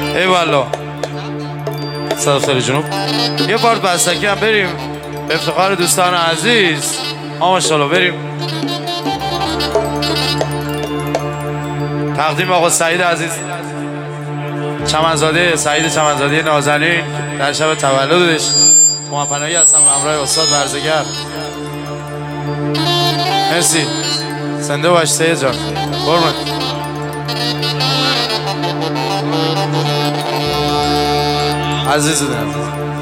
ای والا صدفتر جنوب یه پارت بستکی هم بریم افتخار دوستان عزیز. ماشاءالله بریم. تقدیم آقا سعید عزیز چمنزاده، سعید چمنزاده نازنین در شب تولدش. محمدپناهی هستم همراه استاد ورزگر. مرسی. زنده باش سید جان. قربونت. عزیز دلم.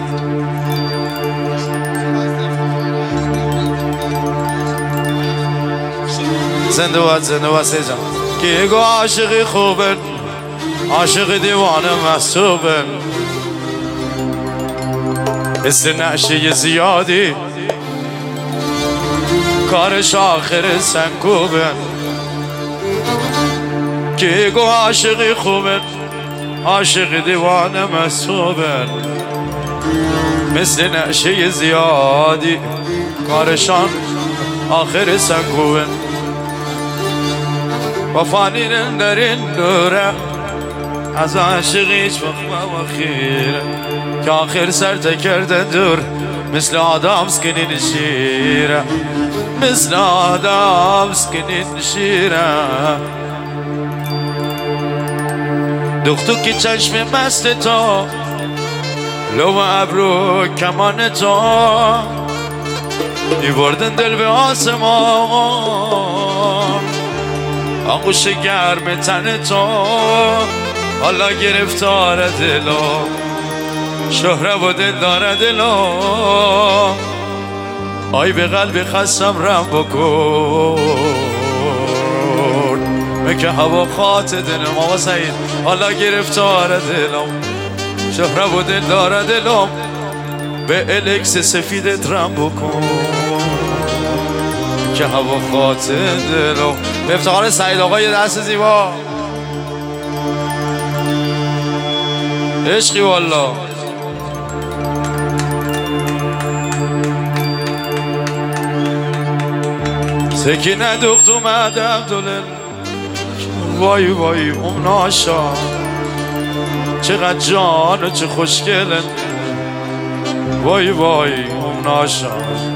زنده باش سید جان. که گو عاشقی خوبه، عاشق دیوانه محسوبه، حس نعشه زیادی کارش آخر سنگوبه. که گو عاشقی خوبه، عاشق دیوانه محسوبه، مثل نعشه زیادی کارشان آخر سنگوبه. وفانین در این دوره از عاشق هیچ وقت خیره، که آخر سر تکرده دور مثل آدم سکنین شیره، مثل آدم سکنین شیره. دختو که چشم مست تو، لو ابرو کمان تو، میبردن دل به آسمان، آغوش گرم تن تو، حالا گرفتار دلو، شهره و دل داره دلو. آی به قلب خستم رم بکن، مکه هوا خاط دلم. آقا سعید حالا گرفتار دلم، شهره و دل داره دلم، به الکس سفیدت رم بکن، که هوا خاط دلم. به افتخار سعید آقا یه دست زیبا. عشقی والا. سکینه دخت اومد عبدالله، وای وای اون ناشا، چقدر جان و چه خوشگله، وای وای اون ناشا.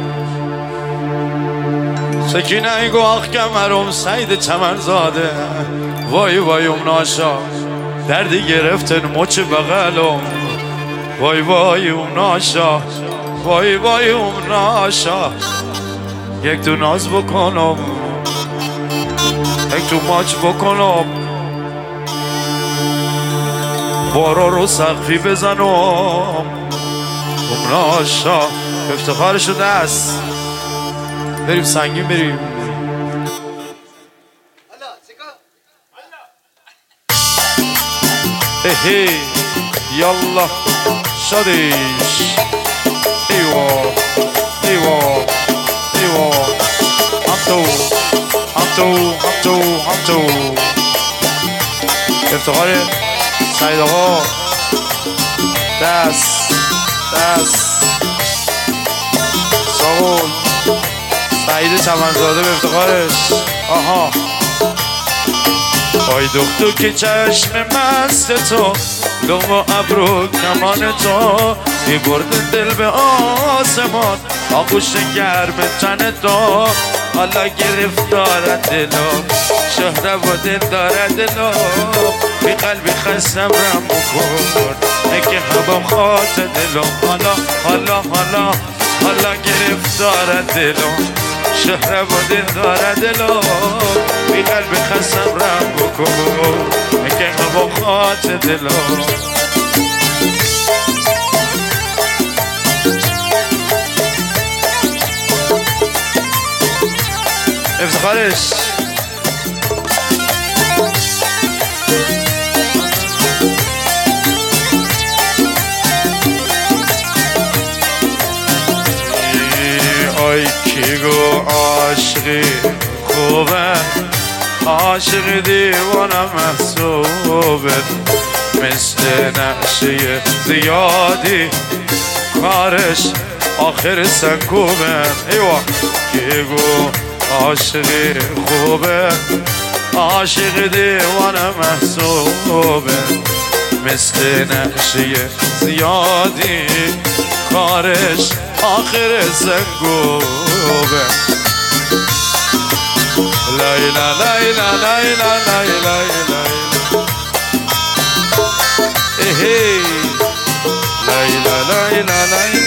سکینه ای گواه کمرم سعید چمنزاده، وای وای اون ناشا، دردی گرفتن مچ بغلم، وای وای اون ناشا، وای وای اون ناشا. یک تو ناز بکنم، یک تو ماچ بکنم، بارا رو سقفی بزنم، اون ناشا. افتخار شده است. بریم سنگین بریم. هی یالا شادیش. ایوا ایوا ایوا هم تو افتخار سعید آقا. دست ساقول سعید چمنزاده به افتخارش. آها. آی دختو که چشم مست تو، لو و ابرو کمان تو، میبردن دل به آسمان، آغوش گرم تن تو، حالا گرفتار دلو، شهره و دل داره دلو، بی قلبی خستم رم بکن، اگه هوا خاط دلو، حالا گرفتار دلو، شهره و دل داره دلو، بی قلبی خستم رم بکن، اگه هوا خاط دلو. افتخارش. آی کی گو عاشقی خوبه، عاشق دیوانه محسوبه، مثل نعشه زیادی کارش آخر سنگوبه. ایوا کی گو عاشقی خوبه، عاشق دیوانه محسوبه، مثل نقشه زیادی کارش آخر زنگوبه لیلا لیلا لیلا لیلا لیلا ایهی لیلا لیلا لیلا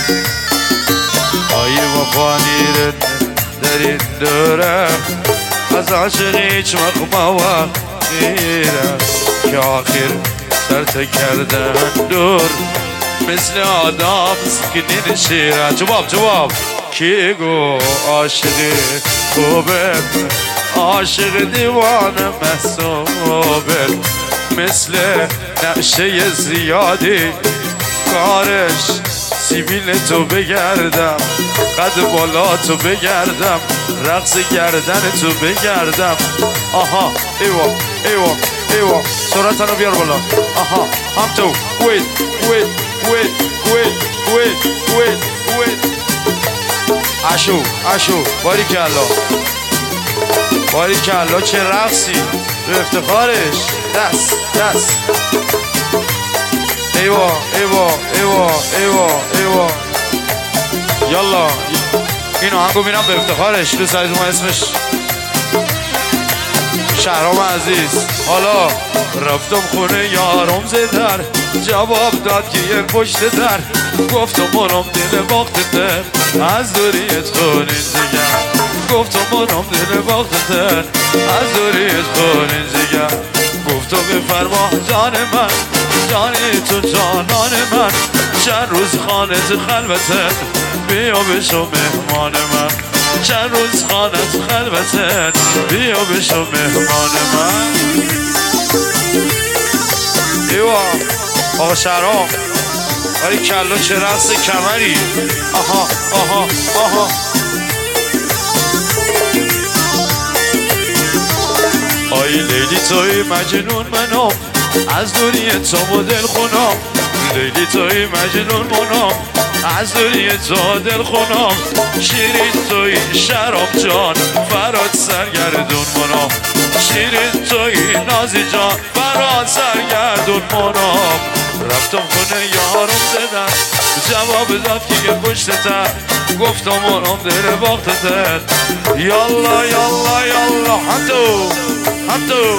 آی وفانی در این دوره از عاشق هیچ مقمه غیره که آخر سرت کردن دور مثل آدم سکنین شیره جواب کی گو عاشقی خوبه عاشق دیوانه محسوبه مثل نقشه زیادی کارش سیبیل تو بگردم قد بالا تو بگردم رقص گردن تو بگردم آها ایوا ایوا ایوا سرعتنو بیار بالا آها هم تو وید وید وید وید وید وید وید عشو باری کلا چه رقصی به افتخارش دست ایوا یالا این آهنگو میرم به افتخارش تو سایز ما اسمش شهرام عزیز حالا رفتم خونه یارم زدر جواب داد که یک پشت در گفتم منم دل باختتر از دوریت خونین زگر گفتم منم دل باختتر از دوریت خونین زگر گفتم بفرما جان من جانی تو جانان من چند روز خانت خلوتت بیا بشو مهمان من چند روز خانت خلوتت بیا بشو مهمان من ایوا آقا شهرام باری کلا چه رقص کمری آها آی لیلی توی مجنون منم از دوری تو دل خونم لیلی توی مجنون منم از دوری تو دل خونم شیرین توی شراب جان فراد سرگردون منم شیرین توی نازی جان فراد سرگردون منم رفتم خونه یارم زدن جواب داد که یه پشت تر گفتم منم دل باختتر یالا همتو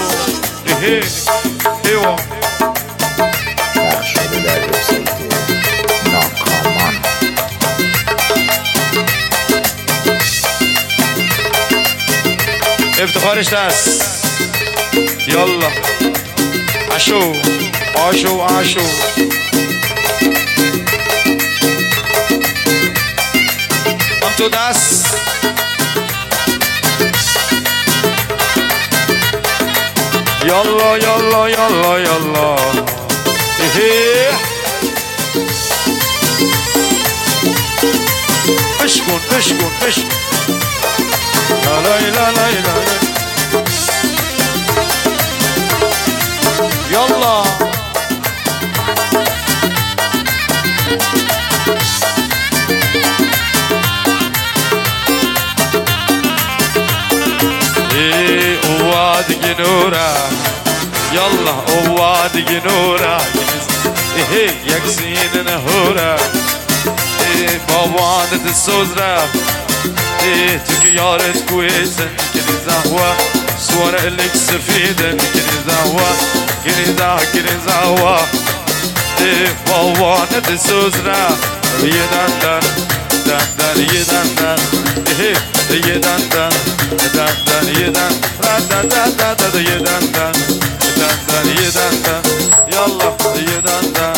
ایوا پخش شده در وبسایت ناکامان افتخارش دست یالا عشو هم تو دست یالا بشکن لا یالا اوه دیگه نوره یالا اوه دیگه نوره یک سینه نهوره بابانت سوز رفت تو که یارت کویسه کنی زهوه سوار الک سفیده کنی زهوه کنی زهوه بابانت سوز رفت یه دندن یه دندن یه دندن یالا یه دندن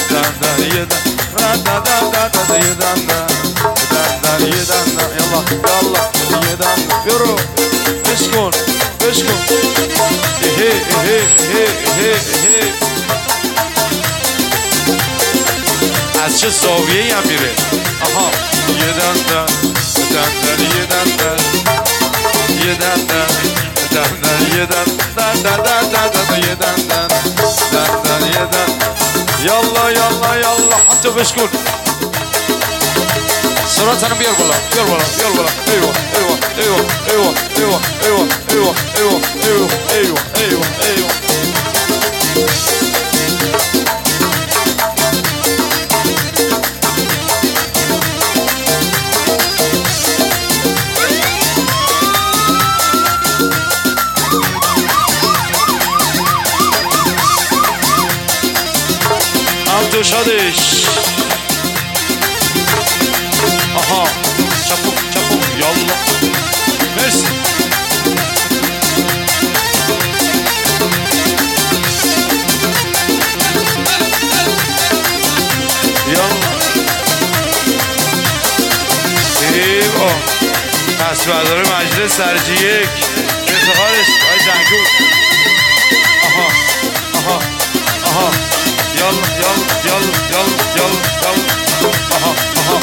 برو بشکن از چه زاویه‌ای هم میره آها یه دندن یالا حتی بشکن سرعتنو بیار بالا ایوا و شادش آها چپو چپو یالا مرسی یالا ایوا پس بردار مجلس درجه یک افتخارش آی زنگون آها آها آها یالا یالا یالا یالا یالا یالا آها آها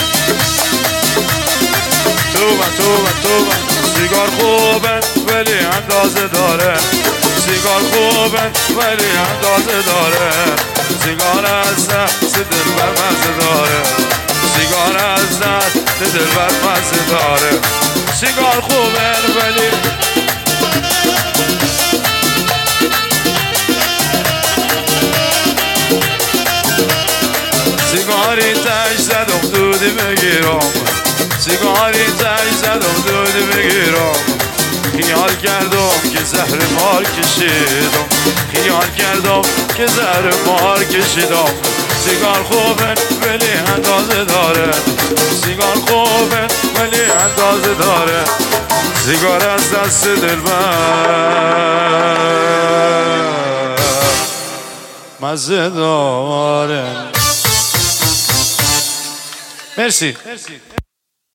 توبه سیگار خوبه ولی اندازه داره سیگار خوبه ولی اندازه داره سیگار از دست دل بر مزه داره سیگار از دست دل بر مزه داره سیگار خوبه ولی سیگاری تش زدم دودی بگیرم سیگاری تش زدم دودی بگیرم خیال کردم که زهر مار کشیدم خیال کردم که زهر مار کشیدم سیگار خوبه ولی اندازه داره سیگار خوبه ولی اندازه داره سیگار از دست دلبر مزه داره مرسی